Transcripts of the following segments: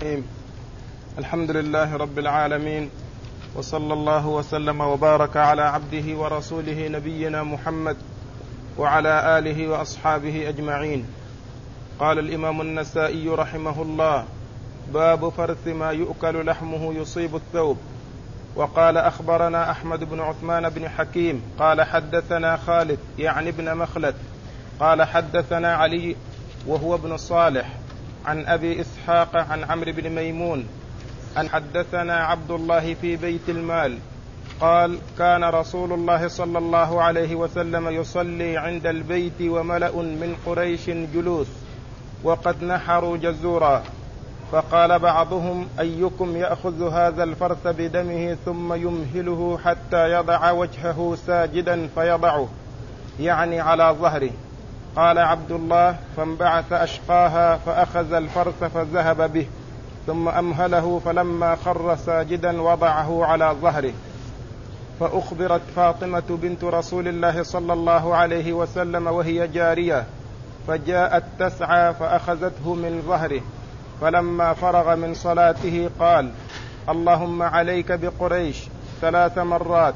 الرحيم. الحمد لله رب العالمين، وصلى الله وسلم وبارك على عبده ورسوله نبينا محمد وعلى آله وأصحابه أجمعين. قال الإمام النسائي رحمه الله: باب فرث ما يؤكل لحمه يصيب الثوب. وقال: أخبرنا أحمد بن عثمان بن حكيم قال حدثنا خالد يعني ابن مخلد قال حدثنا علي وهو ابن صالح عن أبي إسحاق عن عمرو بن ميمون أن حدثنا عبد الله في بيت المال قال: كان رسول الله صلى الله عليه وسلم يصلي عند البيت وملأ من قريش جلوس وقد نحروا جزورا، فقال بعضهم: أيكم يأخذ هذا الفرث بدمه ثم يمهله حتى يضع وجهه ساجدا فيضعه، يعني على ظهره. قال عبد الله: فانبعث أشقاها فأخذ الفرث فذهب به، ثم أمهله، فلما خر ساجدا وضعه على ظهره. فأخبرت فاطمة بنت رسول الله صلى الله عليه وسلم وهي جارية، فجاءت تسعى فأخذته من ظهره، فلما فرغ من صلاته قال: اللهم عليك بقريش 3 مرات،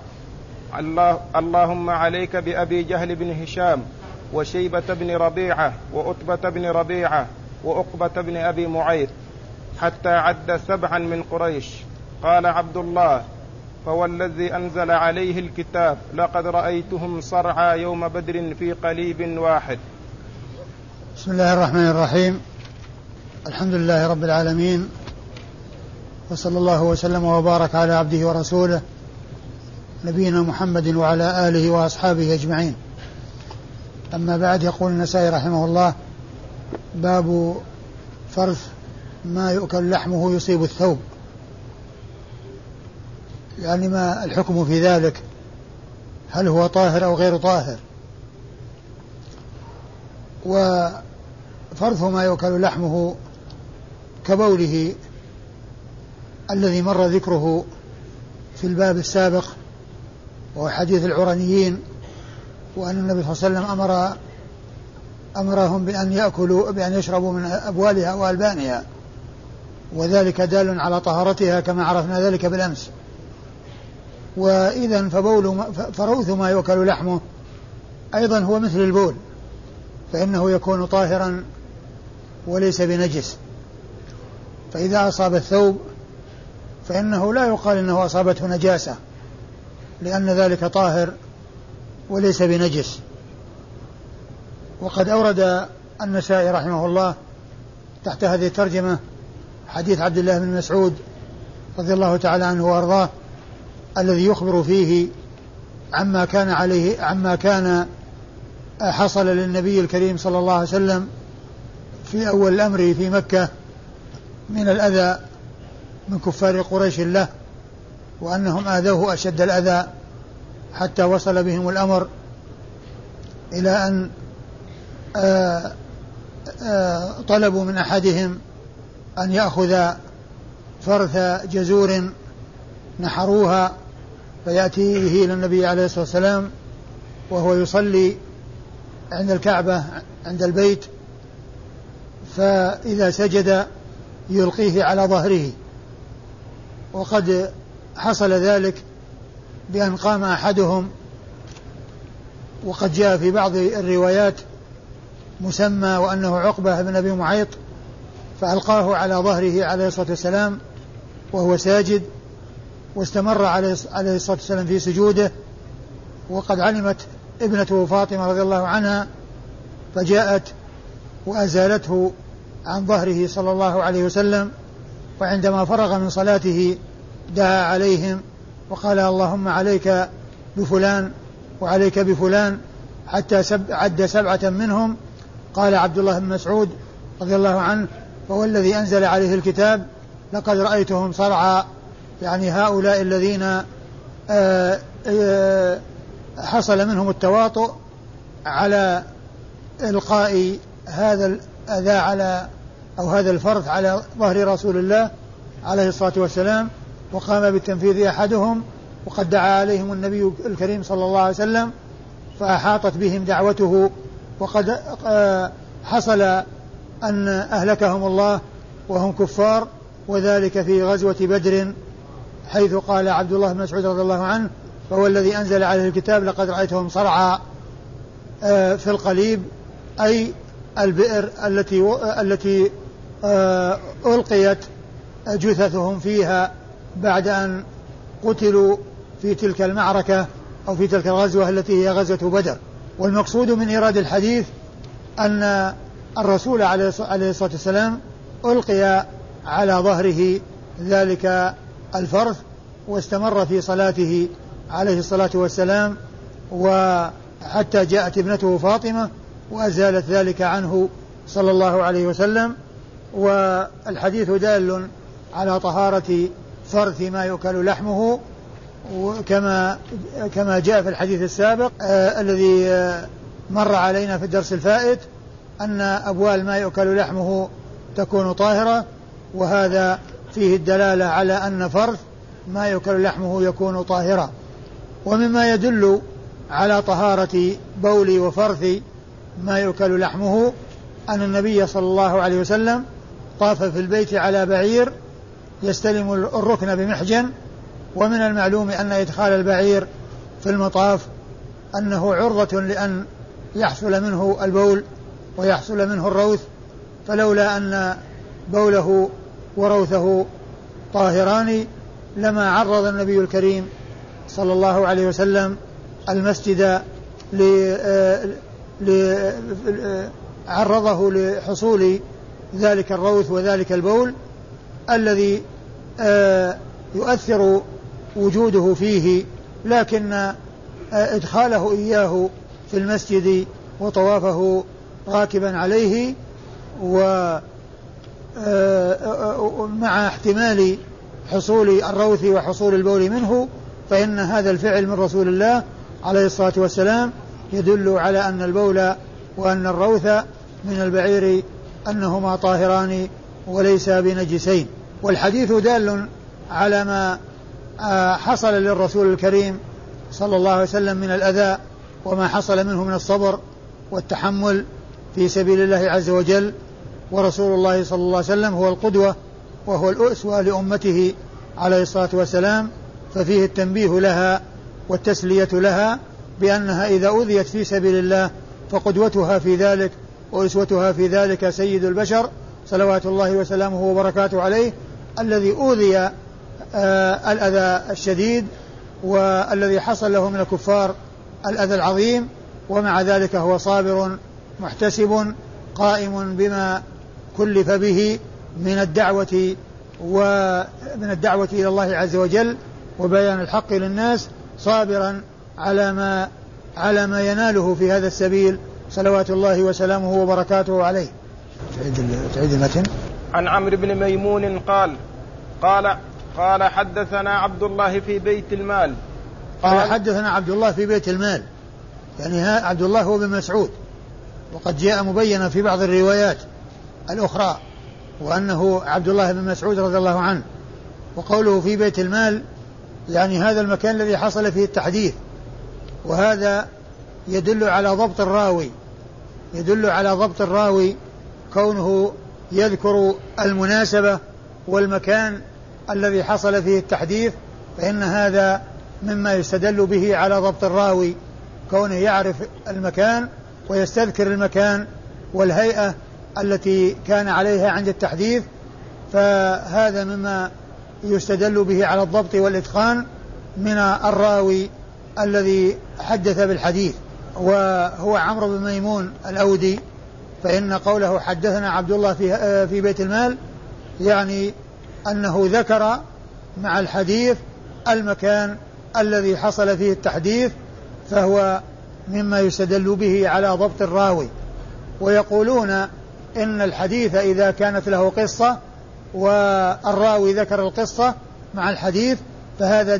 اللهم عليك بأبي جهل بن هشام وشيبة بن ربيعة وأتبة بن ربيعة وأقبة بن أبي معيط، حتى عد 7 من قريش. قال عبد الله: فوالذي أنزل عليه الكتاب لقد رأيتهم صرعى يوم بدر في قليب واحد. بسم الله الرحمن الرحيم. الحمد لله رب العالمين، وصلى الله وسلم وبارك على عبده ورسوله نبينا محمد وعلى آله وأصحابه أجمعين. أما بعد، يقول النسائي رحمه الله: باب فرث ما يؤكل لحمه يصيب الثوب، يعني ما الحكم في ذلك، هل هو طاهر أو غير طاهر. وفرث ما يؤكل لحمه كبوله الذي مر ذكره في الباب السابق، وهو حديث العرنيين، وأن النبي صلى الله عليه وسلم أمرهم بأن يشربوا من أبوالها وألبانها، وذلك دال على طهارتها كما عرفنا ذلك بالأمس. وإذن فروث ما يؤكل لحمه أيضا هو مثل البول، فإنه يكون طاهرا وليس بنجس. فإذا أصاب الثوب فإنه لا يقال إنه أصابته نجاسة، لأن ذلك طاهر وليس بنجس. وقد أورد النسائي رحمه الله تحت هذه الترجمة حديث عبد الله بن مسعود رضي الله تعالى عنه وأرضاه، الذي يخبر فيه عما كان حصل للنبي الكريم صلى الله عليه وسلم في أول الأمر في مكة من الأذى من كفار قريش له، وأنهم آذوه أشد الأذى حتى وصل بهم الأمر إلى أن طلبوا من أحدهم أن يأخذ فرث جزور نحروها فيأتيه إلى النبي عليه الصلاة والسلام وهو يصلي عند الكعبة عند البيت، فإذا سجد يلقيه على ظهره. وقد حصل ذلك بأن قام أحدهم، وقد جاء في بعض الروايات مسمى وأنه عقبة بن أبي معيط، فألقاه على ظهره عليه الصلاة والسلام وهو ساجد، واستمر عليه الصلاة والسلام في سجوده. وقد علمت ابنته فاطمة رضي الله عنها فجاءت وأزالته عن ظهره صلى الله عليه وسلم، وعندما فرغ من صلاته دعا عليهم وقال: اللهم عليك بفلان وعليك بفلان، حتى عد 7 منهم. قال عبد الله بن مسعود رضي الله عنه: فوالذي أنزل عليه الكتاب لقد رأيتهم صرعى، يعني هؤلاء الذين حصل منهم التواطؤ على إلقاء هذا الأذى على أو هذا الفرث على ظهر رسول الله عليه الصلاة والسلام، وقام بالتنفيذ أحدهم، وقد دعا عليهم النبي الكريم صلى الله عليه وسلم فأحاطت بهم دعوته، وقد حصل أن أهلكهم الله وهم كفار، وذلك في غزوة بدر، حيث قال عبد الله بن مسعود رضي الله عنه: فهو الذي أنزل عليه الكتاب لقد رأيتهم صرعى في القليب، أي البئر التي ألقيت جثثهم فيها بعد أن قتلوا في تلك المعركة أو في تلك الغزوة التي هي غزوة بدر. والمقصود من إيراد الحديث أن الرسول عليه الصلاة والسلام ألقي على ظهره ذلك الفرث، واستمر في صلاته عليه الصلاة والسلام، وحتى جاءت ابنته فاطمة وأزالت ذلك عنه صلى الله عليه وسلم. والحديث دال على طهارة فرث ما يؤكل لحمه، كما جاء في الحديث السابق الذي مر علينا في الدرس الفائت، أن أبوال ما يؤكل لحمه تكون طاهرة، وهذا فيه الدلالة على أن فرث ما يؤكل لحمه يكون طاهرا. ومما يدل على طهارة بول وفرث ما يؤكل لحمه أن النبي صلى الله عليه وسلم طاف في البيت على بعير يستلم الركن بمحجن. ومن المعلوم أن إدخال البعير في المطاف أنه عرضة لأن يحصل منه البول ويحصل منه الروث، فلولا أن بوله وروثه طاهران لما عرض النبي الكريم صلى الله عليه وسلم المسجد عرضه لحصول ذلك الروث وذلك البول الذي يؤثر وجوده فيه، لكن إدخاله إياه في المسجد وطوافه راكبا عليه ومع احتمال حصول الروث وحصول البول منه، فإن هذا الفعل من رسول الله عليه الصلاة والسلام يدل على أن البول وأن الروث من البعير أنهما طاهران وليس بنجسين. والحديث دال على ما حصل للرسول الكريم صلى الله عليه وسلم من الأذى وما حصل منه من الصبر والتحمل في سبيل الله عز وجل. ورسول الله صلى الله عليه وسلم هو القدوة وهو الأسوة لأمته عليه الصلاة والسلام، ففيه التنبيه لها والتسلية لها بأنها إذا أوذيت في سبيل الله فقدوتها في ذلك وأسوتها في ذلك سيد البشر صلوات الله وسلامه وبركاته عليه، الذي أوذي الأذى الشديد والذي حصل له من الكفار الأذى العظيم، ومع ذلك هو صابر محتسب قائم بما كلف به من الدعوة إلى الله عز وجل وبيان الحق للناس، صابرا على ما يناله في هذا السبيل صلوات الله وسلامه وبركاته عليه. تعيد المتن. عن عمرو بن ميمون قال حدثنا عبد الله في بيت المال. قال حدثنا عبد الله في بيت المال، يعني عبد الله هو بن مسعود، وقد جاء مبينا في بعض الروايات الأخرى وأنه عبد الله بن مسعود رضي الله عنه. وقوله في بيت المال يعني هذا المكان الذي حصل فيه التحديث، وهذا يدل على ضبط الراوي كونه يذكر المناسبة والمكان الذي حصل فيه التحديث، فإن هذا مما يستدل به على ضبط الراوي، كونه يعرف المكان ويستذكر المكان والهيئة التي كان عليها عند التحديث، فهذا مما يستدل به على الضبط والإتقان من الراوي الذي حدث بالحديث. وهو عمرو بن ميمون الأودي، فإن قوله حدثنا عبد الله في بيت المال يعني أنه ذكر مع الحديث المكان الذي حصل فيه التحديث، فهو مما يستدل به على ضبط الراوي. ويقولون إن الحديث إذا كانت له قصة والراوي ذكر القصة مع الحديث فهذا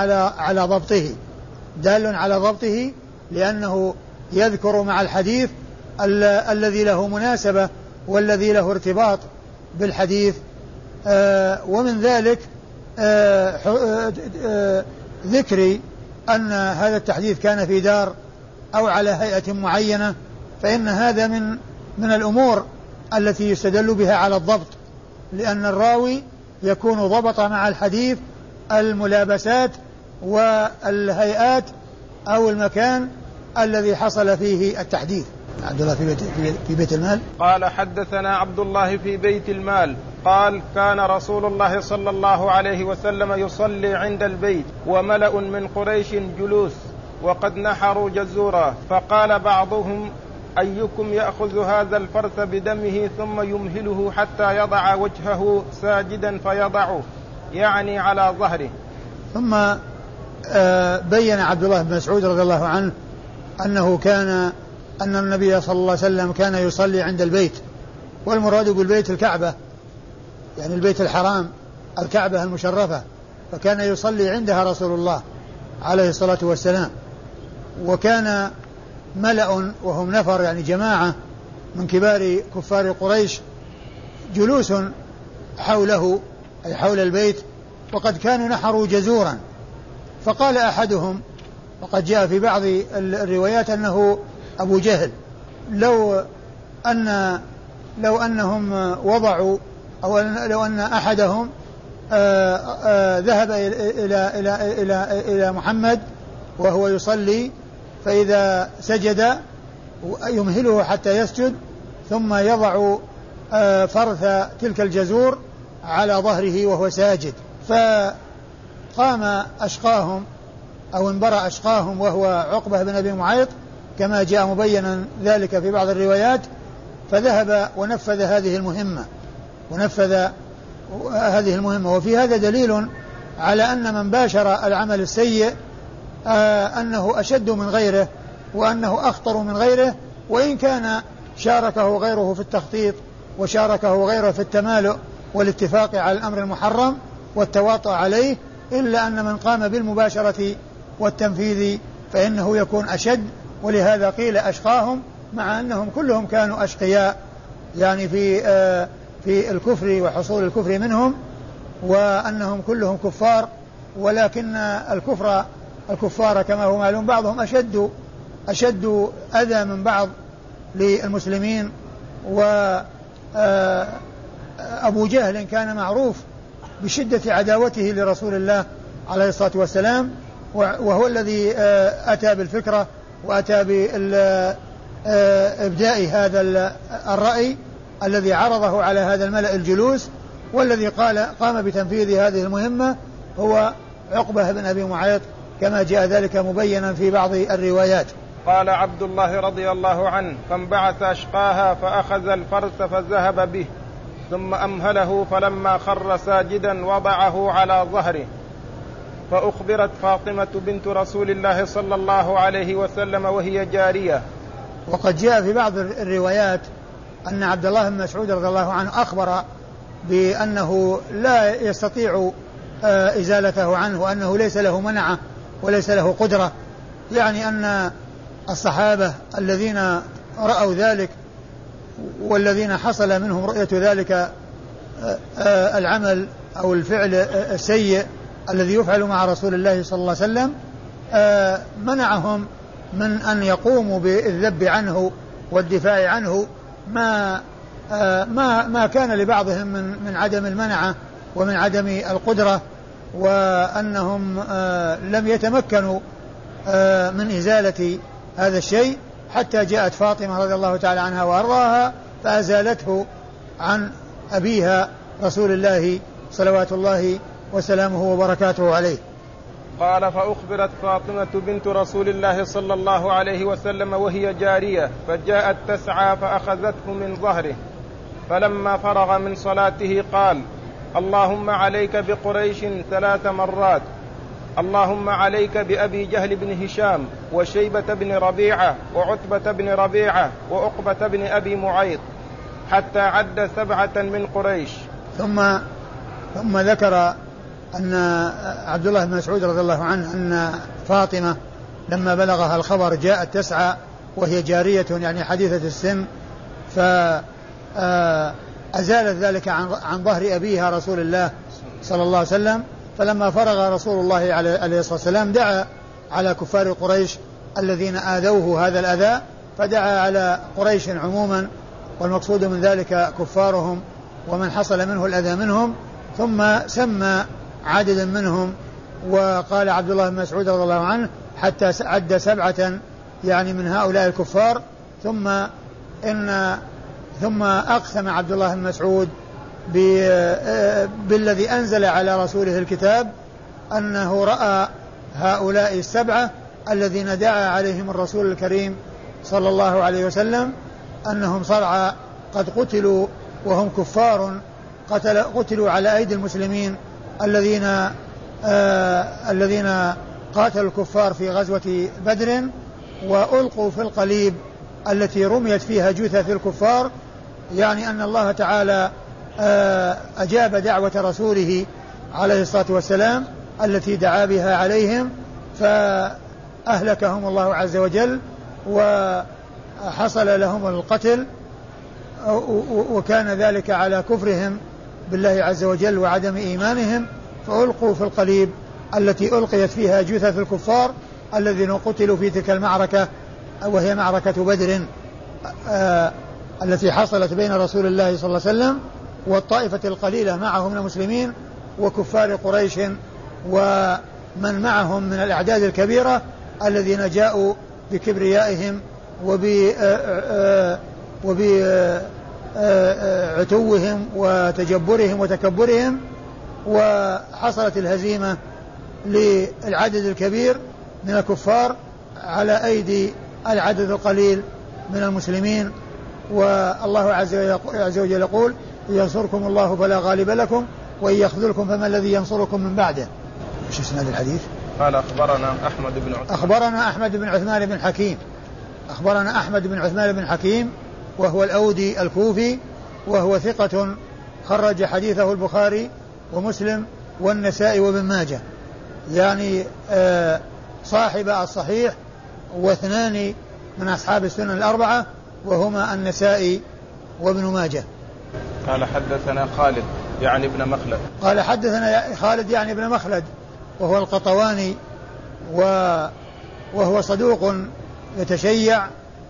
دال على ضبطه لأنه يذكر مع الحديث الذي له مناسبة والذي له ارتباط بالحديث. ومن ذلك ذكر أن هذا التحديث كان في دار أو على هيئة معينة، فإن هذا من الأمور التي يستدل بها على الضبط، لأن الراوي يكون ضبط مع الحديث الملابسات والهيئات أو المكان الذي حصل فيه التحديث. عبد الله في بيت المال. قال حدثنا عبد الله في بيت المال قال كان رسول الله صلى الله عليه وسلم يصلي عند البيت وملأ من قريش جلوس وقد نحروا جزورا، فقال بعضهم أيكم يأخذ هذا الفرث بدمه ثم يمهله حتى يضع وجهه ساجدا فيضعه، يعني على ظهره. ثم بين عبد الله بن مسعود رضي الله عنه أن النبي صلى الله عليه وسلم كان يصلي عند البيت، والمراد بالبيت الكعبة، يعني البيت الحرام، الكعبة المشرفة، فكان يصلي عندها رسول الله عليه الصلاة والسلام. وكان ملأ وهم نفر يعني جماعة من كبار كفار قريش جلوس حوله أي حول البيت، وقد كانوا نحروا جزورا. فقال أحدهم، وقد جاء في بعض الروايات أنه أبو جهل، لو أنهم وضعوا أو لو أن أحدهم ذهب إلى محمد وهو يصلي فإذا سجد يمهله حتى يسجد ثم يضع فرث تلك الجزور على ظهره وهو ساجد، فقام أشقاهم أو انبرأ أشقاهم وهو عقبة بن أبي معيط كما جاء مبينا ذلك في بعض الروايات، فذهب ونفذ هذه المهمة. وفي هذا دليل على أن من باشر العمل السيء أنه أشد من غيره وأنه أخطر من غيره، وإن كان شاركه غيره في التخطيط وشاركه غيره في التمالؤ والاتفاق على الأمر المحرم والتواطؤ عليه، إلا أن من قام بالمباشرة والتنفيذ فإنه يكون أشد. ولهذا قيل أشقاهم، مع أنهم كلهم كانوا أشقياء يعني في الكفر وحصول الكفر منهم، وأنهم كلهم كفار، ولكن الكفار كما هو معلوم بعضهم أشد أذى من بعض للمسلمين. وأبو جهل كان معروف بشدة عداوته لرسول الله عليه الصلاة والسلام، وهو الذي أتى بالفكرة وأتى بإبداء هذا الرأي الذي عرضه على هذا الملأ الجلوس، والذي قام بتنفيذ هذه المهمة هو عقبة بن أبي معيط كما جاء ذلك مبينا في بعض الروايات. قال عبد الله رضي الله عنه فانبعث أشقاها فأخذ الفرس فذهب به ثم أمهله، فلما خر ساجدا وضعه على ظهره. فأخبرت فاطمة بنت رسول الله صلى الله عليه وسلم وهي جارية. وقد جاء في بعض الروايات أن عبد الله بن مسعود رضي الله عنه أخبر بأنه لا يستطيع إزالته عنه، وأنه ليس له منعة وليس له قدرة، يعني أن الصحابة الذين رأوا ذلك والذين حصل منهم رؤية ذلك العمل أو الفعل السيء الذي يفعل مع رسول الله صلى الله عليه وسلم منعهم من أن يقوموا بالذب عنه والدفاع عنه ما كان لبعضهم من عدم المنعة ومن عدم القدرة، وأنهم لم يتمكنوا من إزالة هذا الشيء حتى جاءت فاطمة رضي الله تعالى عنها وأرضاها فأزالته عن أبيها رسول الله صلوات الله وسلامه وبركاته عليه. قال فأخبرت فاطمة بنت رسول الله صلى الله عليه وسلم وهي جارية، فجاءت تسعى فأخذته من ظهره، فلما فرغ من صلاته قال اللهم عليك بقريش 3 مرات، اللهم عليك بأبي جهل بن هشام وشيبة بن ربيعة وعتبة بن ربيعة وعقبة بن أبي معيط، حتى عد 7 من قريش. ثم ذكر أن عبد الله بن مسعود رضي الله عنه أن فاطمة لما بلغها الخبر جاءت تسعى وهي جارية يعني حديثة السن، فأزالت ذلك عن ظهر أبيها رسول الله صلى الله عليه وسلم. فلما فرغ رسول الله عليه الصلاة والسلام دعا على كفار قريش الذين آذوه هذا الأذى، فدعا على قريش عموما، والمقصود من ذلك كفارهم ومن حصل منه الأذى منهم، ثم سمى عددا منهم، وقال عبد الله بن مسعود رضي الله عنه حتى عد 7 يعني من هؤلاء الكفار، ثم أقسم عبد الله بن مسعود بالذي أنزل على رسوله الكتاب أنه رأى هؤلاء 7 الذين دعا عليهم الرسول الكريم صلى الله عليه وسلم أنهم صرعى قد قتلوا وهم كفار، قتلوا على أيدي المسلمين الذين قاتلوا الكفار في غزوة بدر، وألقوا في القليب التي رميت فيها جثث الكفار، يعني أن الله تعالى أجاب دعوة رسوله عليه الصلاة والسلام التي دعا بها عليهم، فأهلكهم الله عز وجل وحصل لهم القتل، وكان ذلك على كفرهم بالله عز وجل وعدم إيمانهم، فألقوا في القليب التي ألقيت فيها جثث الكفار الذين قتلوا في تلك المعركة، وهي معركة بدر التي حصلت بين رسول الله صلى الله عليه وسلم والطائفة القليلة معهم من المسلمين وكفار قريش ومن معهم من الأعداد الكبيرة الذين جاءوا بكبريائهم وبعتوهم وتجبرهم وتكبرهم، وحصلت الهزيمة للعدد الكبير من الكفار على أيدي العدد القليل من المسلمين. والله عز وجل يقول: ينصركم الله فلا غالب لكم وإن يخذلكم فما الذي ينصركم من بعده. ايش اسناد الحديث؟ قال أخبرنا أحمد بن عثمان وهو الأودي الكوفي، وهو ثقة خرج حديثه البخاري ومسلم والنسائي وابن ماجه، يعني صاحب الصحيح واثنان من أصحاب السنن الأربعة وهما النسائي وابن ماجه. قال حدثنا خالد يعني ابن مخلد. قال حدثنا خالد يعني ابن مخلد وهو القطواني، وهو صدوق يتشيع،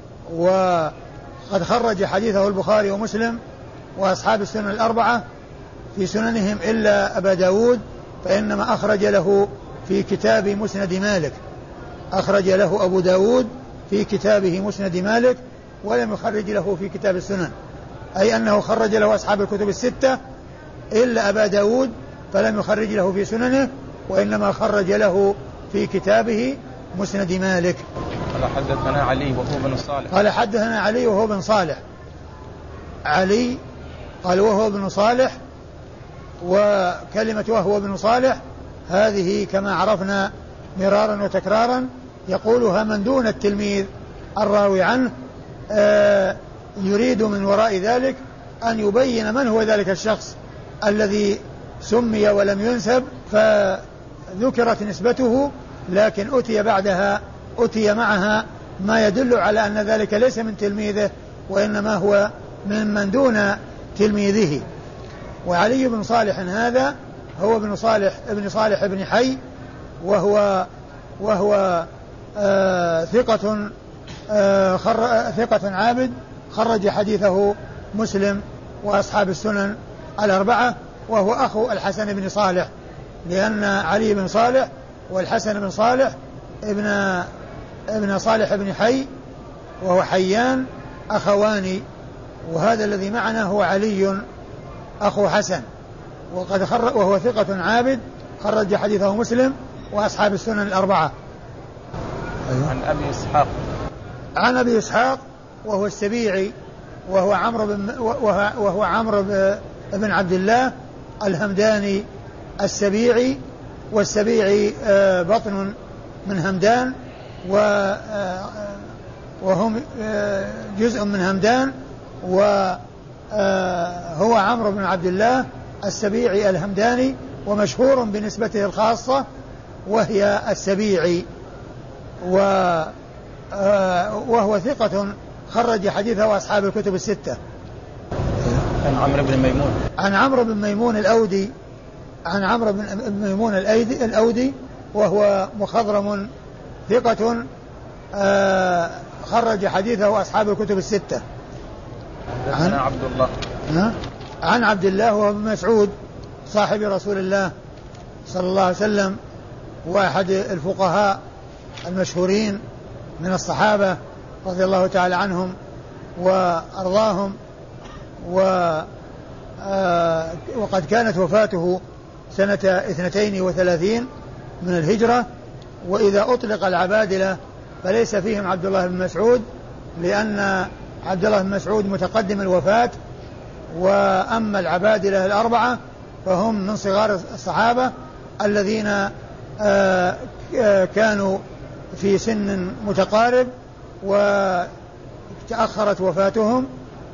وقد خرج حديثه البخاري ومسلم وأصحاب السنن الأربعة في سننهم إلا أبا داود، فإنما أخرج له في كتاب مسند مالك، أخرج له أبو داود في كتابه مسند مالك ولم يخرج له في كتاب السنن، أي أنه خرج له أصحاب الكتب الستة إلا أبا داود فلم يخرج له في سننه، وإنما خرج له في كتابه مسند مالك. قال حدثنا علي وهو بن صالح. قال حدثنا علي وهو بن صالح. علي قال وهو بن صالح، وكلمة وهو بن صالح هذه كما عرفنا مرارا وتكرارا يقولها من دون التلميذ الراوي عنه، يريد من وراء ذلك أن يبين من هو ذلك الشخص الذي سمي ولم ينسب، فذكرت نسبته، لكن أتي معها ما يدل على أن ذلك ليس من تلميذه وإنما هو من دون تلميذه. وعلي بن صالح هذا هو ابن صالح بن حي، وهو ثقة عابد، خرج حديثه مسلم وأصحاب السنن الأربعة، وهو أخو الحسن بن صالح، لأن علي بن صالح والحسن بن صالح ابن صالح بن حي وهو حيان أخوان، وهذا الذي معنا هو علي أخو حسن، وهو ثقة عابد، خرج حديثه مسلم وأصحاب السنن الأربعة. عن أبي إسحاق وهو السبيعي، وهو عمرو بن عبد الله الهمداني السبيعي، والسبيعي بطن من همدان، وهم جزء من همدان، وهو عمرو بن عبد الله السبيعي الهمداني، ومشهور بنسبته الخاصة وهي السبيعي، وهو ثقة خرج حديثه أصحاب الكتب الستة. عن عمرو بن ميمون الأودي، وهو مخضرم ثقة خرج حديثه أصحاب الكتب الستة. عن عبد الله وهو ابن مسعود صاحب رسول الله صلى الله عليه وسلم، وأحد الفقهاء المشهورين من الصحابة رضي الله تعالى عنهم وأرضاهم، وقد كانت وفاته سنة 32 من الهجرة. وإذا أطلق العبادلة فليس فيهم عبد الله بن مسعود، لأن عبد الله بن مسعود متقدم الوفاة، وأما العبادلة الأربعة فهم من صغار الصحابة الذين كانوا في سن متقارب وتأخرت وفاتهم،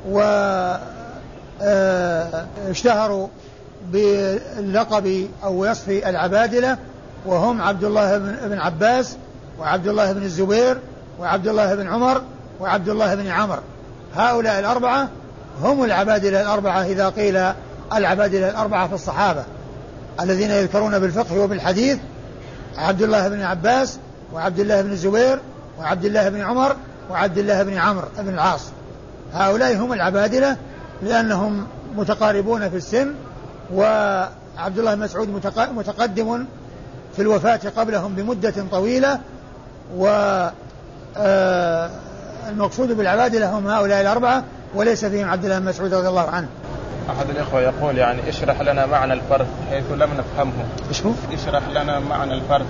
واشتهروا باللقب أو وصف العبادلة، وهم عبد الله بن عباس وعبد الله بن الزبير وعبد الله بن عمر وعبد الله بن عمر. هؤلاء الأربعة هم العبادلة الأربعة إذا قيل العبادلة الأربعة في الصحابة الذين يذكرون بالفقه وبالحديث: عبد الله بن عباس وعبد الله بن الزبير وعبد الله بن عمر وعبد الله بن عمرو بن العاص. هؤلاء هم العبادلة لأنهم متقاربون في السن، وعبد الله بن مسعود متقدم في الوفاة قبلهم بمدة طويلة. والمقصود بالعبادلة هم هؤلاء الأربعة وليس فيهم عبد الله بن مسعود رضي الله عنه. أحد الإخوة يقول يعني اشرح لنا معنى الفرث حيث لم نفهمه. إيش هو؟ اشرح لنا معنى الفرث.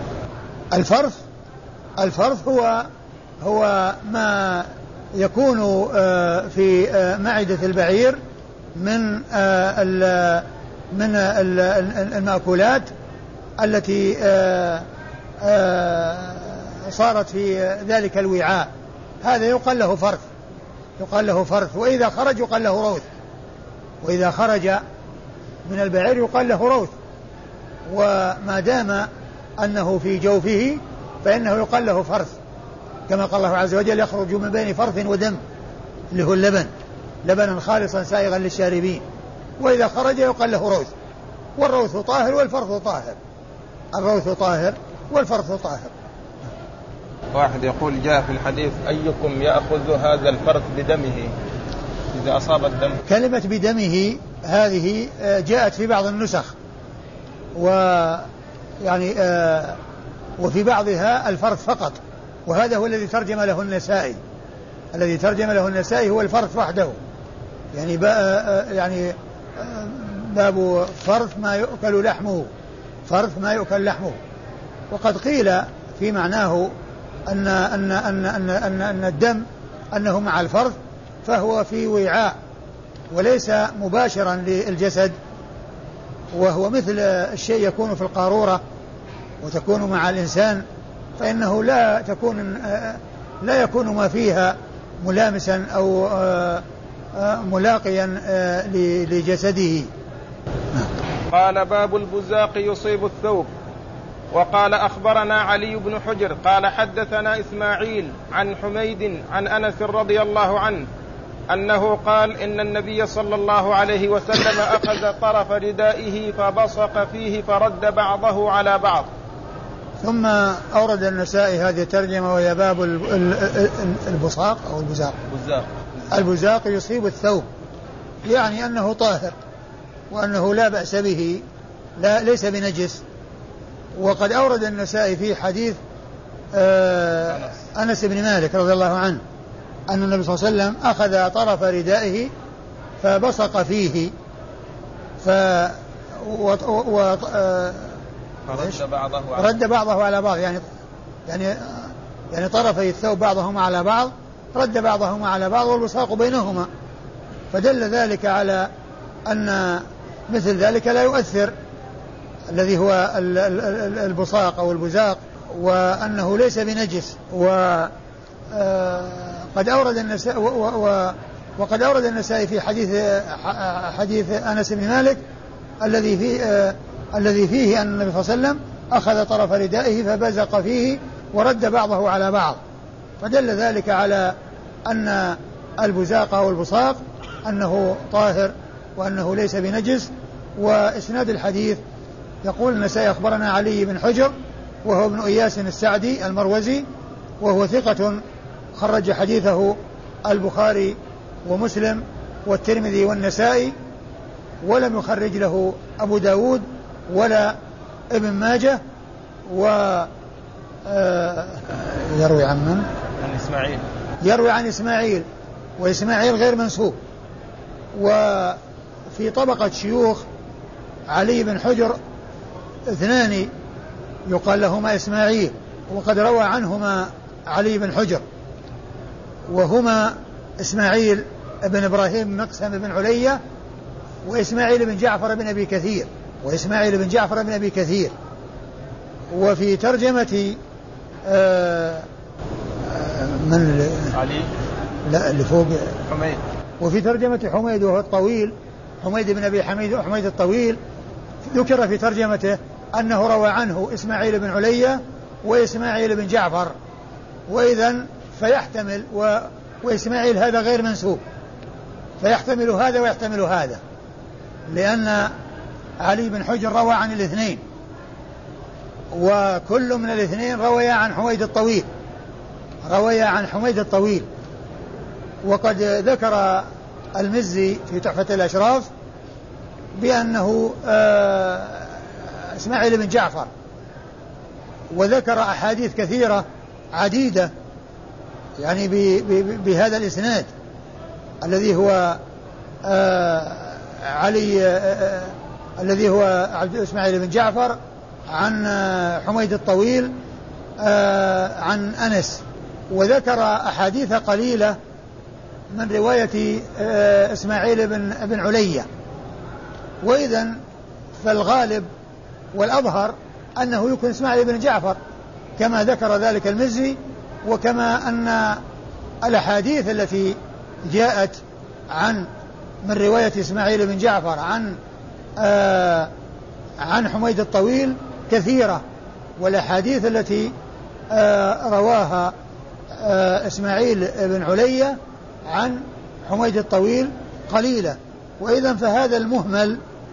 الفرث هو ما يكون في معدة البعير من المأكولات التي صارت في ذلك الوعاء، هذا يقال له فرث. وإذا خرج يقال له روث، وإذا خرج من البعير يقال له روث، وما دام أنه في جوفه فإنه يقال له فرث، كما قال الله عز وجل: يخرج من بين فرث ودم، اللي هو اللبن، لبنا خالصا سائغا للشاربين. وإذا خرج يقال له روث، والروث طاهر والفرث طاهر. الروث طاهر والفرث طاهر. واحد يقول: جاء في الحديث: أيكم يأخذ هذا الفرث بدمه إذا أصاب الدم. كلمة بدمه هذه جاءت في بعض النسخ، ويعني وفي بعضها الفرث فقط، وهذا هو الذي ترجم له النسائي. الذي ترجم له النسائي هو الفرث وحده، يعني باب فرث ما يؤكل لحمه، فرث ما يؤكل لحمه. وقد قيل في معناه أن الدم أنه مع الفرث فهو في وعاء وليس مباشرا للجسد، وهو مثل الشيء يكون في القارورة وتكون مع الإنسان، فإنه لا يكون ما فيها ملامسا أو ملاقيا لجسده. قال: باب البزاق يصيب الثوب. وقال: أخبرنا علي بن حجر قال: حدثنا إسماعيل عن حميد عن أنس رضي الله عنه أنه قال: إن النبي صلى الله عليه وسلم أخذ طرف ردائه فبصق فيه فرد بعضه على بعض. ثم أورد النسائي هذه الترجمة وهي باب البصاق أو البزاق يصيب الثوب، يعني أنه طاهر وأنه لا بأس به، ليس بنجس. وقد أورد النسائي في حديث أنس بن مالك رضي الله عنه أن النبي صلى الله عليه وسلم أخذ طرف ردائه فبصق فيه رد بعضه على بعض، يعني طرفي الثوب بعضهما على بعض، رد بعضهما على بعض، والبصاق بينهما. فدل ذلك على أن مثل ذلك لا يؤثر، الذي هو البصاق أو البزاق، وأنه ليس بنجس. وقد أورد النسائي في حديث أنس بن مالك الذي فيه أن النبي صلى الله عليه وسلم أخذ طرف ردائه فبزق فيه ورد بعضه على بعض، فدل ذلك على أن البزاق أو البصاق أنه طاهر وأنه ليس بنجس. وإسناد الحديث يقول النسائي: أخبرنا علي بن حجر وهو ابن إياس السعدي المروزي، وهو ثقة خرج حديثه البخاري ومسلم والترمذي والنسائي. ولم يخرج له أبو داود ولا ابن ماجه. يروي عن من؟ عن إسماعيل. يروي عن إسماعيل، وإسماعيل غير منسوب. وفي طبقة شيوخ علي بن حجر اثنان يقال لهما إسماعيل، وقد روى عنهما علي بن حجر، وهما إسماعيل بن إبراهيم مقسم بن علية، وإسماعيل بن جعفر بن أبي كثير، وإسماعيل بن جعفر بن أبي كثير. وفي ترجمة من علي لا اللي فوق حميد. وفي ترجمة حميد وهو الطويل، حميد بن أبي حميد الطويل، ذكر في ترجمته أنه روى عنه إسماعيل بن علية وإسماعيل بن جعفر. وإذن فيحتمل وإسماعيل هذا غير منسوب، فيحتمل هذا ويحتمل هذا، لأن علي بن حجر روى عن الاثنين، وكل من الاثنين روي عن حميد الطويل. وقد ذكر المزي في تحفة الأشراف بأنه إسماعيل بن جعفر، وذكر أحاديث كثيرة عديدة يعني بهذا الإسناد الذي هو الذي هو إسماعيل بن جعفر عن حميد الطويل عن أنس، وذكر أحاديث قليلة من رواية إسماعيل بن علية. وإذن فالغالب والأظهر أنه يكون إسماعيل بن جعفر كما ذكر ذلك المزي، وكما أن الأحاديث التي جاءت من رواية إسماعيل بن جعفر عن حميد الطويل كثيرة، والأحاديث التي رواها إسماعيل بن علية عن حميد الطويل قليلة. وإذن فهذا المهمل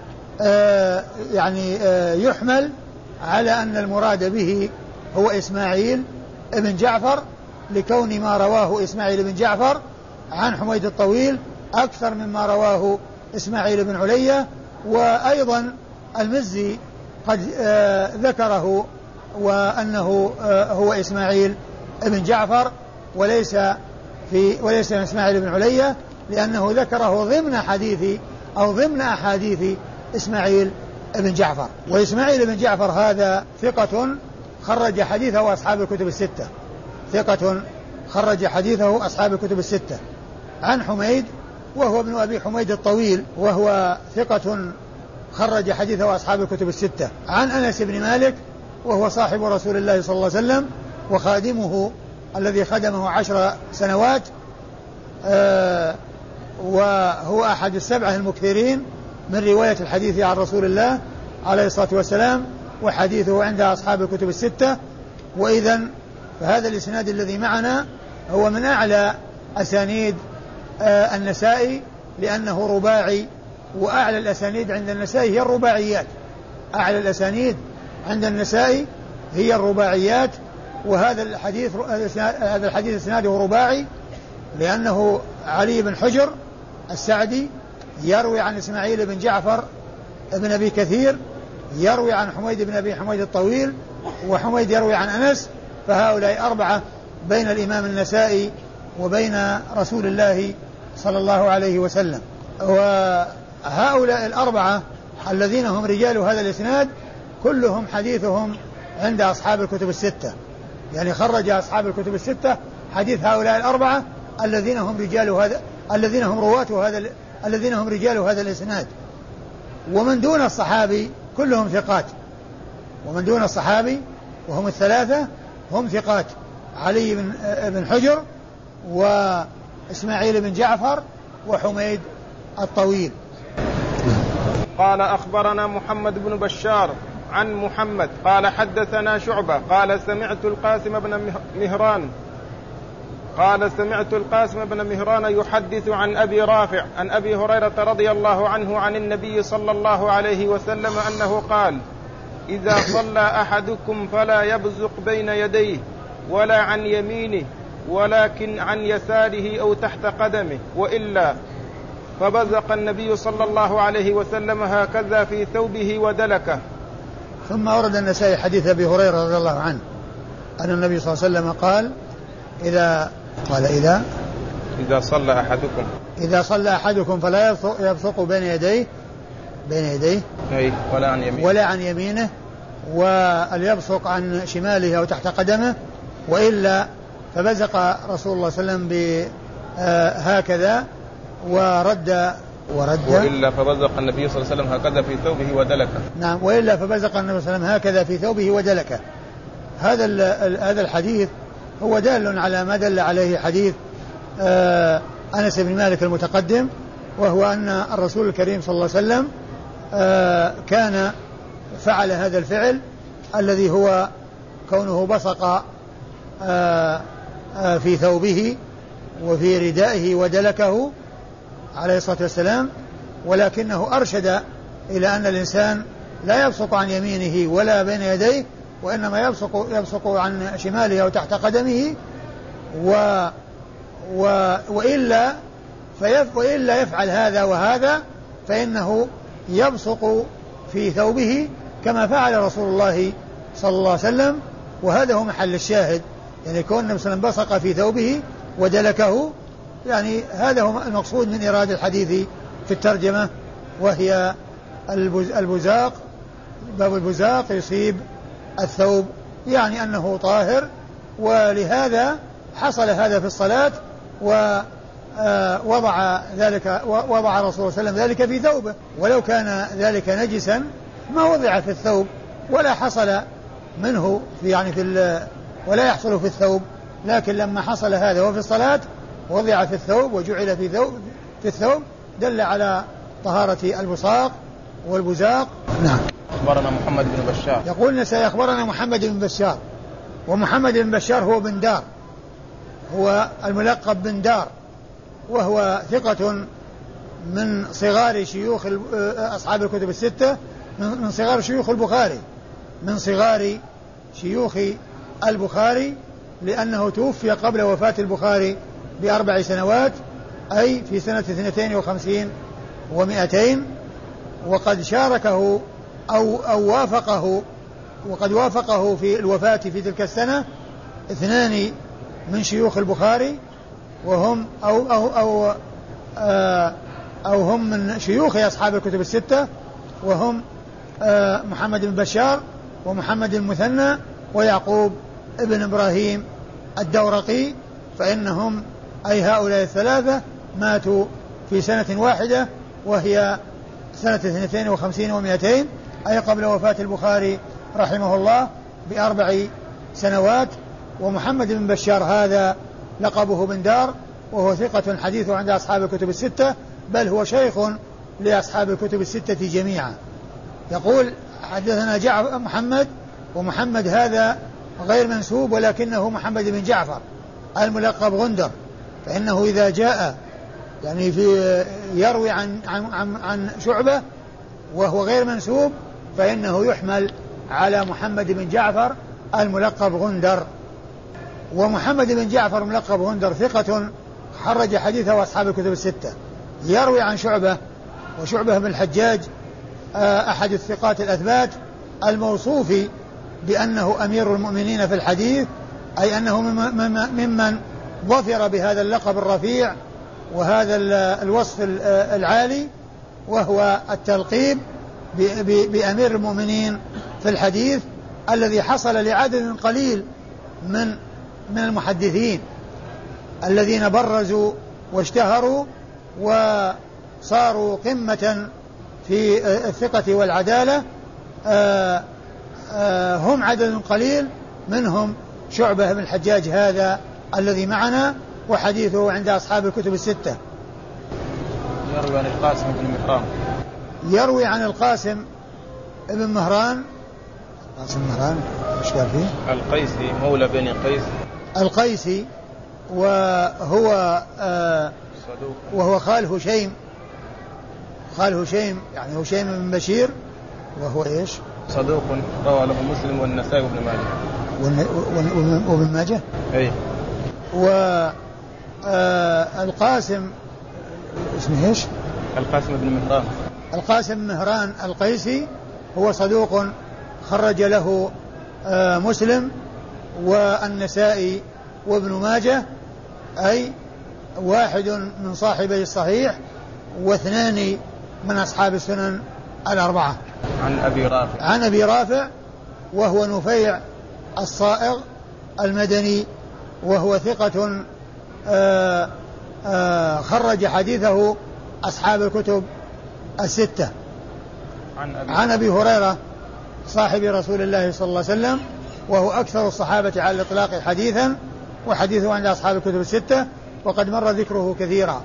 يعني يحمل على أن المراد به هو إسماعيل بن جعفر، لكون ما رواه إسماعيل بن جعفر عن حميد الطويل أكثر مما رواه إسماعيل بن علية. وأيضا المزي قد ذكره وأنه هو إسماعيل بن جعفر وليس إسماعيل بن علية، لأنه ذكره ضمن أحاديث إسماعيل بن جعفر. وإسماعيل بن جعفر هذا ثقة خرج حديثه أصحاب الكتب الستة، عن حميد وهو ابن أبي حميد الطويل، وهو ثقة خرج حديثه أصحاب الكتب الستة، عن أنس بن مالك وهو صاحب رسول الله صلى الله عليه وسلم وخادمه الذي خدمه 10 سنوات، وهو أحد 7 المكثرين من رواية الحديث عن رسول الله عليه الصلاة والسلام، وحديثه عند أصحاب الكتب الستة. وإذن فهذا الإسناد الذي معنا هو من أعلى أسانيد النسائي، لأنه رباعي، وأعلى الأسانيد عند النسائي هي الرباعيات. أعلى الأسانيد عند النسائي هي الرباعيات. وهذا الحديث إسناده رباعي، لأنه علي بن حجر السعدي يروي عن إسماعيل بن جعفر بن أبي كثير، يروي عن حميد بن أبي حميد الطويل، وحميد يروي عن أنس، فهؤلاء 4 بين الإمام النسائي وبين رسول الله صلى الله عليه وسلم. وهؤلاء 4 الذين هم رجال هذا الإسناد كلهم حديثهم عند أصحاب الكتب الستة، يعني خرج أصحاب الكتب الستة حديث هؤلاء 4 الذين هم رجال هذا الإسناد. ومن دون الصحابي كلهم ثقات، وهم 3 هم ثقات: علي بن حجر، وإسماعيل بن جعفر، وحميد الطويل. قال أخبرنا محمد بن بشار عن محمد قال حدثنا شعبة قال سمعت القاسم بن مهران يحدث عن أبي رافع عن أبي هريرة رضي الله عنه عن النبي صلى الله عليه وسلم أنه قال: إذا صلى أحدكم فلا يبزق بين يديه ولا عن يمينه ولكن عن يساره أو تحت قدمه، وإلا فبزق النبي صلى الله عليه وسلم هكذا في ثوبه ودلكه. ثم أورد النسائي حديث أبي هريرة رضي الله عنه أن النبي صلى الله عليه وسلم قال إذا صلى أحدكم فلا يبصق بين يديه ولا عن يمينه وليبصق عن شماله أو تحت قدمه، وإلا فبزق رسول الله صلى الله عليه وسلم هكذا ورد وإلا فبزق النبي صلى الله عليه وسلم هكذا في ثوبه ودلكه. نعم، وإلا فبزق النبي صلى الله عليه وسلم هكذا في ثوبه ودلكه. هذا الحديث هو دال على ما دل عليه حديث أنس بن مالك المتقدم، وهو أن الرسول الكريم صلى الله عليه وسلم كان فعل هذا الفعل الذي هو كونه بصق في ثوبه وفي ردائه ودلكه عليه الصلاة والسلام، ولكنه أرشد إلى أن الإنسان لا يبصق عن يمينه ولا بين يديه، وإنما يبصق عن شماله أو تحت قدمه، وإلا يفعل هذا وهذا، فإنه يبصق في ثوبه كما فعل رسول الله صلى الله عليه وسلم. وهذا هو محل الشاهد، يعني كون النبي صلى الله عليه وسلم بصق في ثوبه ودلكه، يعني هذا هو المقصود من إرادة الحديث في الترجمة، وهي البزاق، باب البزاق يصيب الثوب، يعني أنه طاهر، ولهذا حصل هذا في الصلاة، ووضع رسول الله صلى الله عليه وسلم ذلك في ثوبه، ولو كان ذلك نجسا ما وضع في الثوب ولا حصل منه ولا يحصل في الثوب، لكن لما حصل هذا وفي الصلاة وضع في الثوب وجعل في الثوب دل على طهارة البصاق والبزاق. نعم. أخبرنا محمد بن بشار. يقول أخبرنا محمد بن بشار، ومحمد بن بشار هو بن دار، هو الملقب بن دار، وهو ثقة من صغار شيوخ أصحاب الكتب الستة، من صغار شيوخ البخاري، من صغار شيوخ البخاري، لأنه توفي قبل وفاة البخاري ب4 سنوات، أي في سنة 52 و200، وقد شاركه أو وافقه، وقد وافقه في الوفاة في تلك السنة 2 من شيوخ البخاري، وهم أو هم من شيوخ أصحاب الكتب الستة، وهم محمد بن بشار ومحمد المثنى ويعقوب ابن إبراهيم الدورقي، فإنهم أي هؤلاء الثلاثة ماتوا في سنة واحدة، وهي سنة 52 و200، أي قبل وفاة البخاري رحمه الله ب4 سنوات. ومحمد بن بشار هذا لقبه بن دار، وهو ثقة حديثه عند أصحاب الكتب الستة، بل هو شيخ لأصحاب الكتب الستة جميعا. يقول حدثنا محمد، ومحمد هذا غير منسوب، ولكنه محمد بن جعفر الملقب غندر، فإنه إذا جاء يعني يروي عن شعبة وهو غير منسوب فإنه يحمل على محمد بن جعفر الملقب غندر. ومحمد بن جعفر الملقب غندر ثقة خرج حديثه أصحاب الكتب الستة، يروي عن شعبة، وشعبة بن الحجاج أحد الثقات الأثبات الموصوف بأنه أمير المؤمنين في الحديث، أي أنه ممن ظفر بهذا اللقب الرفيع وهذا الوصف العالي، وهو التلقيب بأمير المؤمنين في الحديث، الذي حصل لعدد قليل من المحدثين الذين برزوا واشتهروا وصاروا قمة في الثقة والعدالة، هم عدد قليل، منهم شعبة بن الحجاج هذا الذي معنا، وحديثه عند أصحاب الكتب الستة. يروي عن القاسم بن مهران، يروي عن القاسم بن مهران. قاسم مهران ايش قال فيه؟ القيسي مولى بني قيس، القيسي، وهو خال هشيم يعني هشيم بن بشير، وهو ايش؟ صدوق روى له مسلم والنسائي وابن ماجه وابن ماجه. اي. والقاسم اسمه ايش؟ القاسم بن مهران. القاسم بن مهران القيسي هو صدوق خرج له مسلم والنسائي وابن ماجه، أي واحد من صاحبي الصحيح واثنان من أصحاب السنن الأربعة. عن أبي رافع وهو نفيع الصائغ المدني، وهو ثقة خرج حديثه أصحاب الكتب الستة. عن أبي هريرة صاحب رسول الله صلى الله عليه وسلم، وهو أكثر الصحابة على الإطلاق حديثا، وحديثه عند أصحاب الكتب الستة، وقد مر ذكره كثيرا.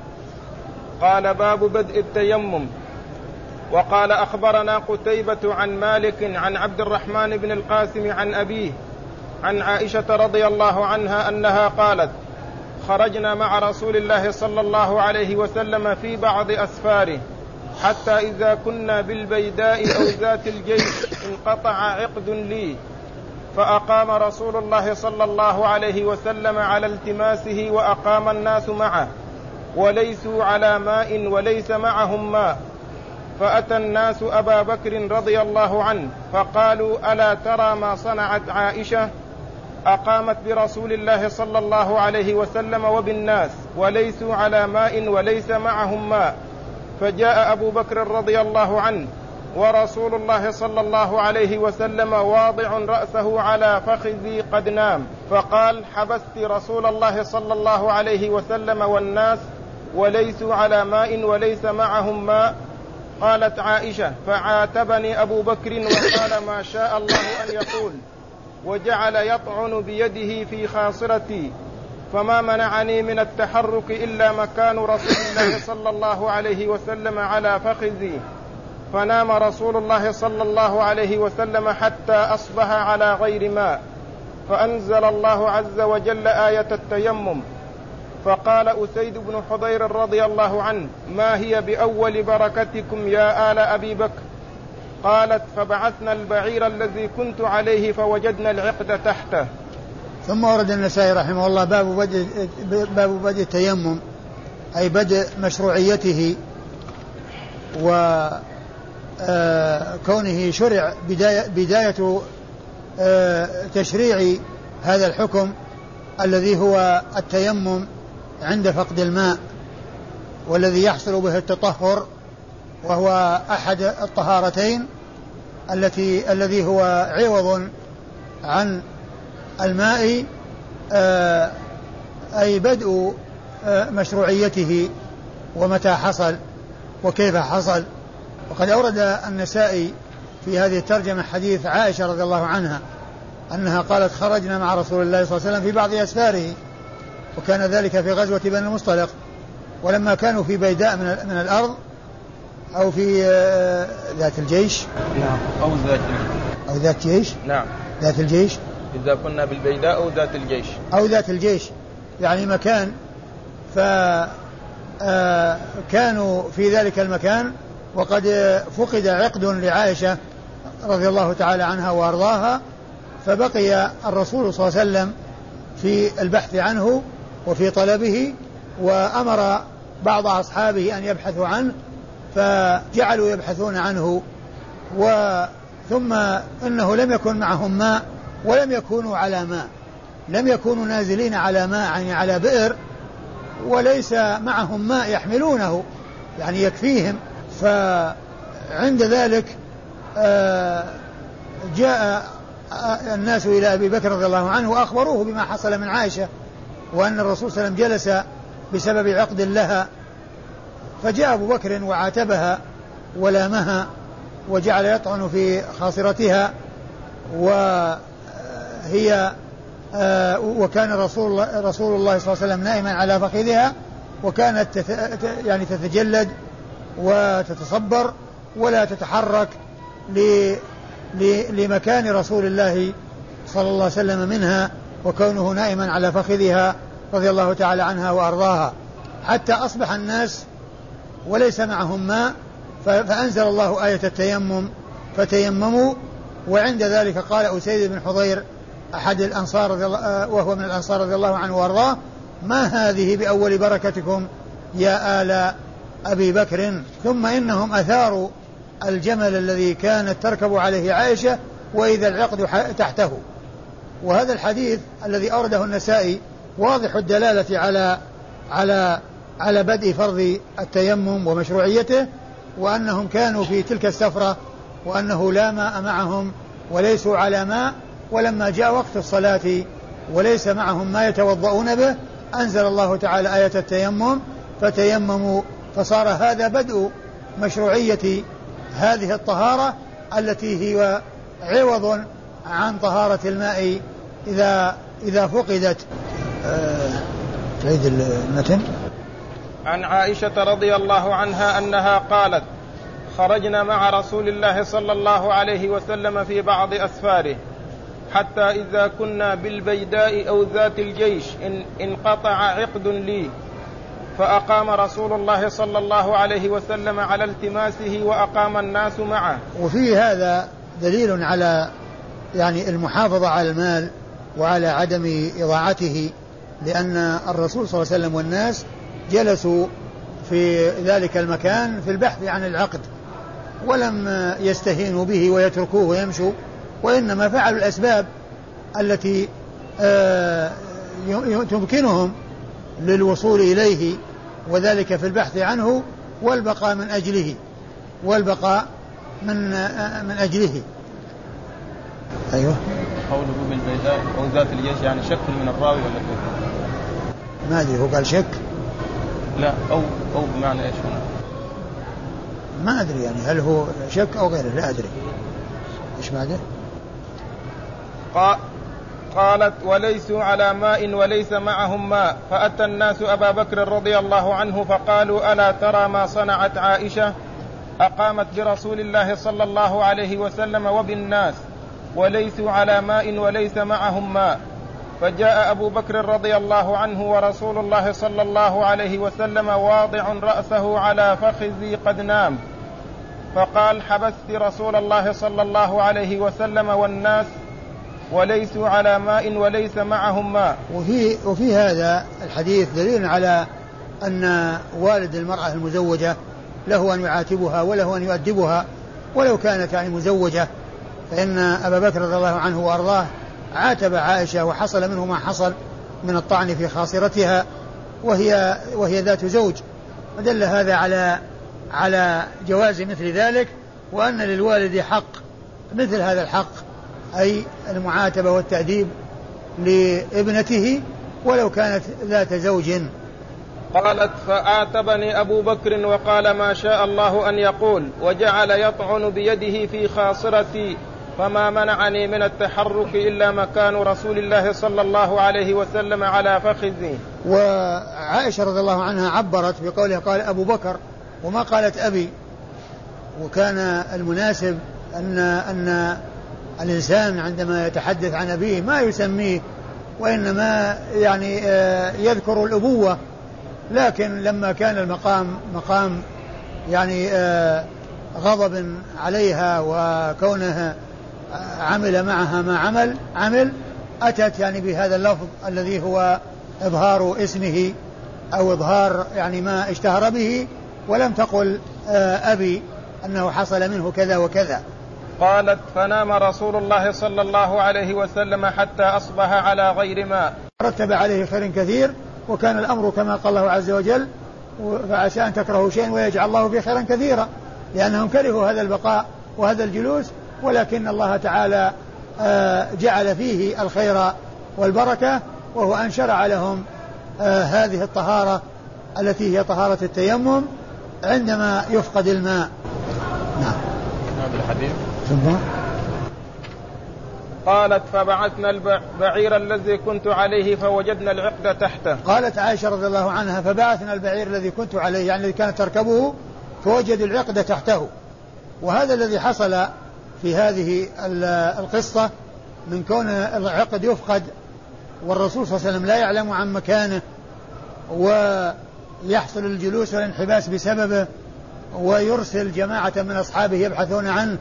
قال باب بدء التيمم. وقال أخبرنا قتيبة عن مالك عن عبد الرحمن بن القاسم عن أبيه عن عائشة رضي الله عنها أنها قالت: خرجنا مع رسول الله صلى الله عليه وسلم في بعض أسفاره، حتى إذا كنا بالبيداء أو ذات الجيش انقطع عقد لي، فأقام رسول الله صلى الله عليه وسلم على التماسه، وأقام الناس معه وليسوا على ماء وليس معهم ماء، فأتى الناس أبا بكر رضي الله عنه فقالوا: ألا ترى ما صنعت عائشة؟ أقامت برسول الله صلى الله عليه وسلم وبالناس وليسوا على ماء وليس معهم ماء. فجاء أبو بكر رضي الله عنه ورسول الله صلى الله عليه وسلم واضع رأسه على فخذي قد نام، فقال: حبست رسول الله صلى الله عليه وسلم والناس وليسوا على ماء وليس معهم ماء. قالت عائشة: فعاتبني أبو بكر وقال: ما شاء الله أن يقول، وجعل يطعن بيده في خاصرتي، فما منعني من التحرك إلا مكان رسول الله صلى الله عليه وسلم على فخذي. فنام رسول الله صلى الله عليه وسلم حتى أصبح على غير ماء، فأنزل الله عز وجل آية التيمم. فقال أسيد بن حضير رضي الله عنه: ما هي بأول بركتكم يا آل أبي بكر؟ قالت: فبعثنا البعير الذي كنت عليه فوجدنا العقد تحته. ثم ورد النسائي رحمه الله باب بدء التيمم، أي بدء مشروعيته وكونه شرع بداية تشريع هذا الحكم الذي هو التيمم عند فقد الماء، والذي يحصل به التطهر، وهو أحد الطهارتين الذي هو عوض عن الماء، أي بدء مشروعيته ومتى حصل وكيف حصل. وقد أورد النسائي في هذه الترجمة حديث عائشة رضي الله عنها أنها قالت: خرجنا مع رسول الله صلى الله عليه وسلم في بعض أسفاره، وكان ذلك في غزوة بني المصطلق، ولما كانوا في بيداء من الأرض أو في ذات الجيش، نعم، أو ذات جيش، نعم، ذات الجيش، إذا كنا بالبيداء أو ذات الجيش، أو ذات الجيش، يعني مكان، فكانوا في ذلك المكان، وقد فقد عقد لعائشة رضي الله تعالى عنها وأرضاها، فبقي الرسول صلى الله عليه وسلم في البحث عنه وفي طلبه، وأمر بعض أصحابه أن يبحثوا عنه، فجعلوا يبحثون عنه. ثم إنه لم يكن معهم ماء ولم يكونوا على ماء، لم يكونوا نازلين على ماء، يعني على بئر، وليس معهم ماء يحملونه يعني يكفيهم. فعند ذلك جاء الناس إلى أبي بكر رضي الله عنه وأخبروه بما حصل من عائشة، وأن الرسول صلى الله عليه وسلم جلس بسبب عقد لها، فجاء أبو بكر وعاتبها ولامها وجعل يطعن في خاصرتها، وكان رسول الله صلى الله عليه وسلم نائما على فخذها، وكانت يعني تتجلد وتتصبر ولا تتحرك لمكان رسول الله صلى الله عليه وسلم منها، وكونه نائما على فخذها رضي الله تعالى عنها وأرضاها، حتى أصبح الناس وليس معهم ماء، فأنزل الله آية التيمم فتيمموا. وعند ذلك قال أسيد بن حضير أحد الأنصار وهو من الأنصار رضي الله عنه وأرضاه: ما هذه بأول بركتكم يا آل أبي بكر، ثم إنهم أثاروا الجمل الذي كانت تركب عليه عائشة وإذا العقد تحته. وهذا الحديث الذي أورده النسائي واضح الدلالة على بدء فرض التيمم ومشروعيته، وأنهم كانوا في تلك السفرة وأنه لا ماء معهم وليسوا على ماء، ولما جاء وقت الصلاة وليس معهم ما يتوضؤون به أنزل الله تعالى آية التيمم فتيمموا، فصار هذا بدء مشروعية هذه الطهارة التي هي عوض عن طهارة الماء إذا فقدت. تعيد المتن. عن عائشة رضي الله عنها أنها قالت: خرجنا مع رسول الله صلى الله عليه وسلم في بعض أسفاره حتى إذا كنا بالبيداء أو ذات الجيش انقطع عقد لي، فأقام رسول الله صلى الله عليه وسلم على التماسه وأقام الناس معه. وفي هذا دليل على يعني المحافظة على المال وعلى عدم إضاعته، لأن الرسول صلى الله عليه وسلم والناس جلسوا في ذلك المكان في البحث عن العقد، ولم يستهينوا به ويتركوه ويمشوا، وإنما فعلوا الأسباب التي تمكنهم للوصول إليه، وذلك في البحث عنه والبقاء من أجله. أيوه. قوله بالبيداء أو ذات الجيش يعني شك من الراوي ولا كيف؟ ما أدري، هو قال شك؟ لا، أو بمعنى إيش هنا؟ ما أدري يعني هل هو شك أو غيره، لا أدري. إيش بعده؟ قالت: وليسوا على ماء وليس معهم ماء، فأتى الناس أبا بكر رضي الله عنه فقالوا: ألا ترى ما صنعت عائشة؟ أقامت برسول الله صلى الله عليه وسلم وبالناس وليسوا على ماء وليس معهم ماء. فجاء أبو بكر رضي الله عنه ورسول الله صلى الله عليه وسلم واضع رأسه على فخذي قد نام، فقال: حبست رسول الله صلى الله عليه وسلم والناس وليسوا على ماء وليس معهم ماء. وفي هذا الحديث دليل على أن والد المرأة المزوجة له أن يعاتبها وله أن يؤدبها ولو كانت يعني مزوجة، فإن أبا بكر رضي الله عنه وأرضاه عاتب عائشة وحصل منه ما حصل من الطعن في خاصرتها وهي ذات زوج، ودل هذا على جواز مثل ذلك، وأن للوالد حق مثل هذا الحق، أي المعاتبة والتأديب لابنته ولو كانت ذات زوج. قالت: فآتبني أبو بكر وقال ما شاء الله أن يقول، وجعل يطعن بيده في خاصرتي، فما منعني من التحرك إلا مكان رسول الله صلى الله عليه وسلم على فخذي. وعائشة رضي الله عنها عبرت بقولها قال أبو بكر وما قالت أبي، وكان المناسب أن الإنسان عندما يتحدث عن أبيه ما يسميه، وإنما يعني يذكر الأبوة، لكن لما كان المقام مقام يعني غضب عليها وكونها عمل معها ما عمل أتت يعني بهذا اللفظ الذي هو إظهار اسمه أو إظهار يعني ما اشتهر به، ولم تقل أبي أنه حصل منه كذا وكذا. قالت: فنام رسول الله صلى الله عليه وسلم حتى أصبح على غير ماء. رتب عليه خير كثير، وكان الأمر كما قال الله عز وجل: فعسى أن تكرهوا شيئا ويجعل الله فيه خيرا كثيرا، لأنهم كرهوا هذا البقاء وهذا الجلوس، ولكن الله تعالى جعل فيه الخير والبركة، وهو أن شرع لهم هذه الطهارة التي هي طهارة التيمم عندما يفقد الماء. نعم. هذا الحديث. ثم قالت: فبعثنا البعير الذي كنت عليه فوجدنا العقد تحته. قالت عائشة رضي الله عنها: فبعثنا البعير الذي كنت عليه، يعني الذي كانت تركبه، فوجد العقد تحته. وهذا الذي حصل في هذه القصة من كون العقد يفقد والرسول صلى الله عليه وسلم لا يعلم عن مكانه، ويحصل الجلوس والانحباس بسببه، ويرسل جماعة من أصحابه يبحثون عنه،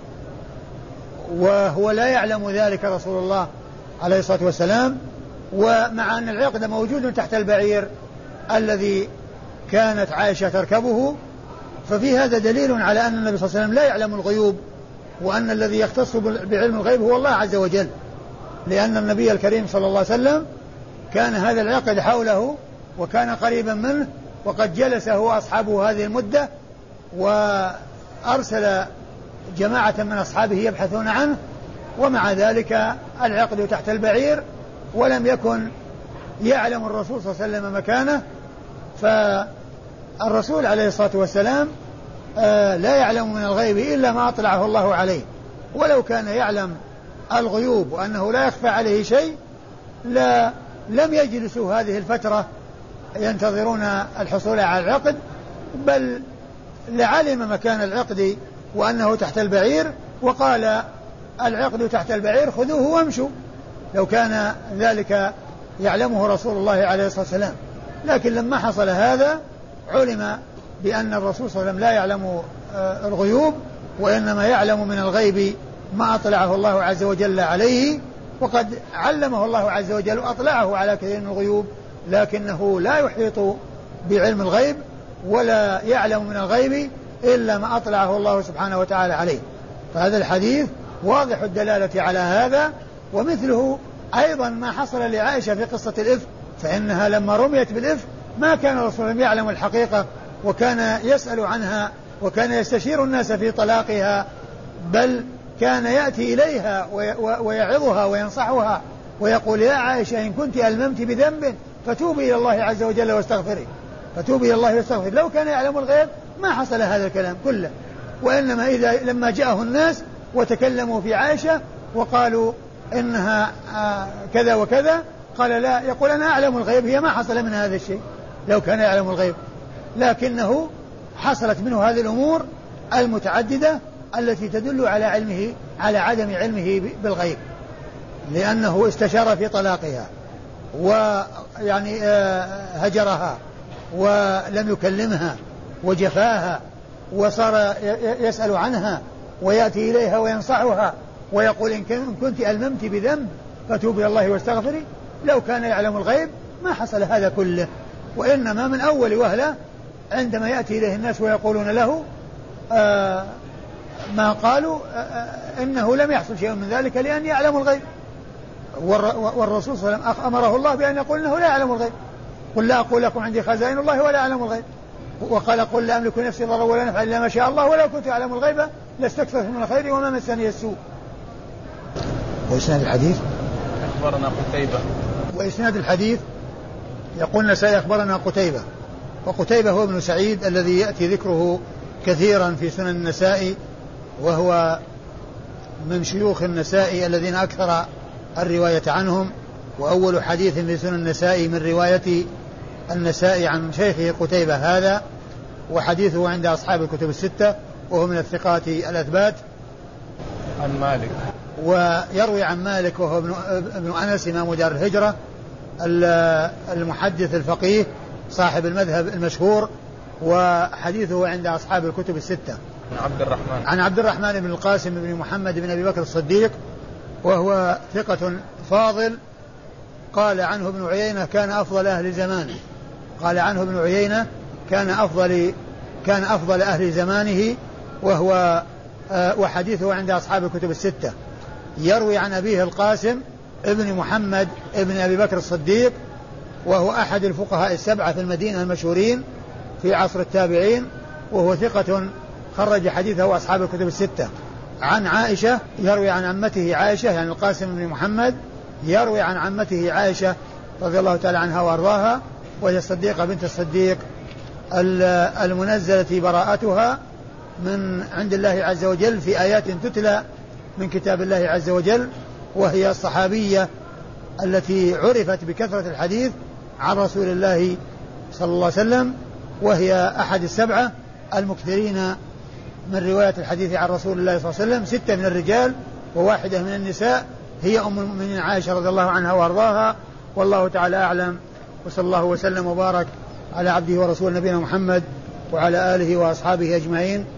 وهو لا يعلم ذلك رسول الله عليه الصلاة والسلام، ومع أن العقد موجود تحت البعير الذي كانت عائشة تركبه، ففي هذا دليل على أن النبي صلى الله عليه وسلم لا يعلم الغيوب، وأن الذي يختص بعلم الغيب هو الله عز وجل، لأن النبي الكريم صلى الله عليه وسلم كان هذا العقد حوله وكان قريبا منه، وقد جلس هو أصحابه هذه المدة، وأرسل جماعة من أصحابه يبحثون عنه، ومع ذلك العقد تحت البعير، ولم يكن يعلم الرسول صلى الله عليه وسلم مكانه. فالرسول عليه الصلاة والسلام لا يعلم من الغيب إلا ما أطلعه الله عليه، ولو كان يعلم الغيوب وأنه لا يخفى عليه شيء لم يجلسوا هذه الفترة ينتظرون الحصول على العقد، بل لعلم مكان العقد وأنه تحت البعير، وقال العقد تحت البعير خذوه وامشوا، لو كان ذلك يعلمه رسول الله عليه الصلاة والسلام. لكن لما حصل هذا علم بأن الرسول صلى الله عليه وسلم لا يعلم الغيوب، وإنما يعلم من الغيب ما أطلعه الله عز وجل عليه، وقد علمه الله عز وجل وأطلعه على كثير من الغيوب، لكنه لا يحيط بعلم الغيب ولا يعلم من الغيب إلا ما أطلعه الله سبحانه وتعالى عليه. فهذا الحديث واضح الدلالة على هذا. ومثله أيضا ما حصل لعائشة في قصة الإفك، فإنها لما رميت بالإفك ما كان الرسول يعلم الحقيقة، وكان يسأل عنها، وكان يستشير الناس في طلاقها، بل كان يأتي إليها ويعظها وينصحها ويقول يا عائشة إن كنت ألممت بذنب فتوبي إلى الله عز وجل واستغفري، فتوبي إلى الله واستغفري. لو كان يعلم الغيب ما حصل هذا الكلام كله، وإنما لما جاءه الناس وتكلموا في عائشة وقالوا إنها كذا وكذا، قال لا، يقول أنا أعلم الغيب، هي ما حصل من هذا الشيء لو كان يعلم الغيب، لكنه حصلت منه هذه الأمور المتعددة التي تدل على عدم علمه بالغيب، لأنه استشار في طلاقها ويعني هجرها ولم يكلمها وجفاها، وصار يسأل عنها ويأتي إليها وينصحها ويقول إن كنت ألممت بذنب فتوبي الله واستغفري. لو كان يعلم الغيب ما حصل هذا كله، وإنما من أول وهلة عندما يأتي إليه الناس ويقولون له ما قالوا إنه لم يحصل شيء من ذلك لأن يعلم الغيب، والرسول صلى الله عليه وسلم أمره الله بأن يقول إنه لا يعلم الغيب، قل لا أقول لكم عندي خزائن الله ولا أعلم الغيب، وقال قل لا أملك نفسي ضرا ولا نفعا إلا ما شاء الله ولو كنت أعلم الغيب لاستكثرت من الخير وما مسني السوء. وإسناد الحديث أخبرنا قتيبة. وإسناد الحديث يقول النسائي أخبرنا قتيبة، وقتيبة هو ابن سعيد الذي يأتي ذكره كثيرا في سنن النسائي، وهو من شيوخ النسائي الذين أكثر الرواية عنهم، وأول حديث في سنن النسائي من رواية النسائي عن شيخه قتيبة هذا، وحديثه عند أصحاب الكتب الستة، وهو من الثقات الأثبات. عن مالك، ويروي عن مالك وهو ابن أنس إمام دار الهجرة المحدث الفقيه صاحب المذهب المشهور، وحديثه عند أصحاب الكتب الستة. عن عبد الرحمن بن القاسم بن محمد بن أبي بكر الصديق، وهو ثقة فاضل، قال عنه ابن عيينة كان أفضل أهل زمانه، قال عنه ابن عيينة كان أفضل أهل زمانه، وهو وحديثه عند أصحاب الكتب الستة. يروي عن أبيه القاسم ابن محمد ابن أبي بكر الصديق، وهو أحد الفقهاء السبعة في المدينة المشهورين في عصر التابعين، وهو ثقة خرج حديثه أصحاب الكتب الستة. عن عائشة يروي عن عمته عائشة، يعني القاسم بن محمد يروي عن عمته عائشة رضي الله تعالى عنها وأرضاها، وهي الصديقة بنت الصديق المنزلة براءتها من عند الله عز وجل في آيات تتلى من كتاب الله عز وجل، وهي الصحابية التي عرفت بكثرة الحديث عن رسول الله صلى الله عليه وسلم، وهي أحد السبعة المكثرين من رواية الحديث عن رسول الله صلى الله عليه وسلم، 6 من الرجال وواحدة من النساء، هي أم المؤمنين عائشة رضي الله عنها وأرضاها، والله تعالى أعلم. وصلى الله وسلم وبارك على عبده ورسول نبينا محمد وعلى آله وأصحابه أجمعين.